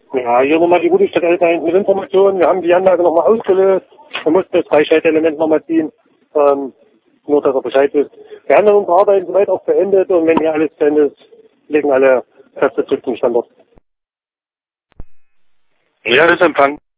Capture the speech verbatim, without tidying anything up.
Ja, hier nochmal die gute Stadt mit Informationen. Wir haben die Anlage nochmal ausgelöst. Wir mussten das Freischaltelement nochmal ziehen. Ähm, nur, dass er Bescheid wisst. Wir haben dann unsere Arbeit soweit auch beendet und wenn hier alles zu Ende ist, legen alle Kräfte zurück zum Standort. Ja, das ist Empfang.